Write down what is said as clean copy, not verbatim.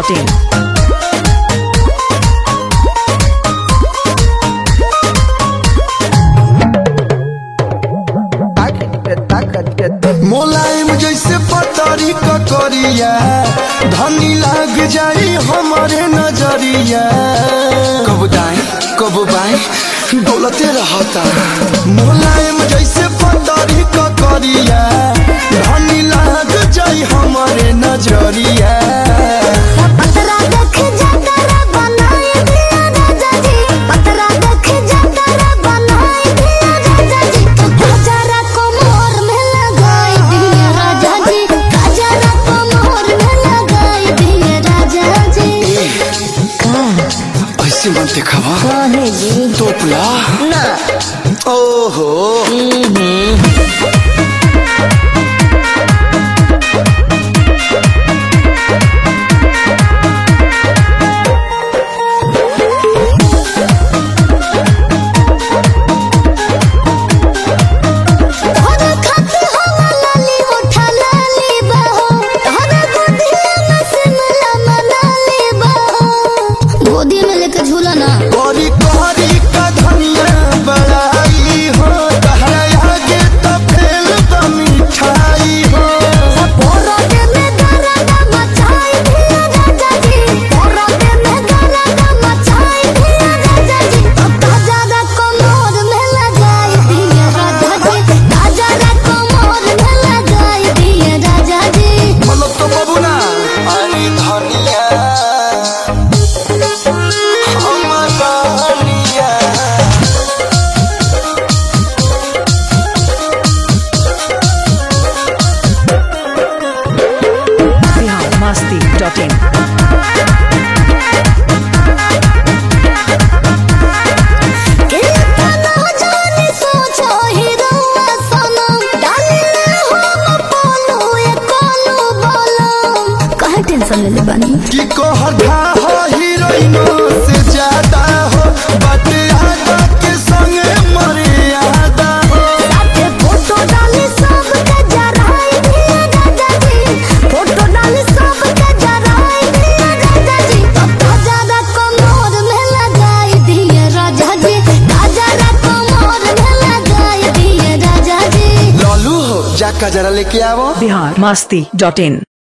masti.in. मोलायम जैसे पतरी ककरिया धनी लाग जाई हमारे नजरिया। कब दाएं कब बाएं डोलते रहता। मोलायम जैसे पतरी ककरिया धनी लाग जाई हमारे नजरिया। बनते खवा तोपला ना ओहो masti.in. टेंशन ले बानी कि कोहरा हो हीरोइनो से ज्यादा हो बात आदा के संगे मर्यादा हो। साथे फोटो डाली सब के जराई दिया राजा जी। फोटो डाली सब के जराई दिया राजा जी। अब तो ज्यादा कमर में लगाई दिया राजा जी। ज्यादा कमर में लगाई दिया राजा जी। लालू हो जा का जरा लेके आवो biharmasti.in.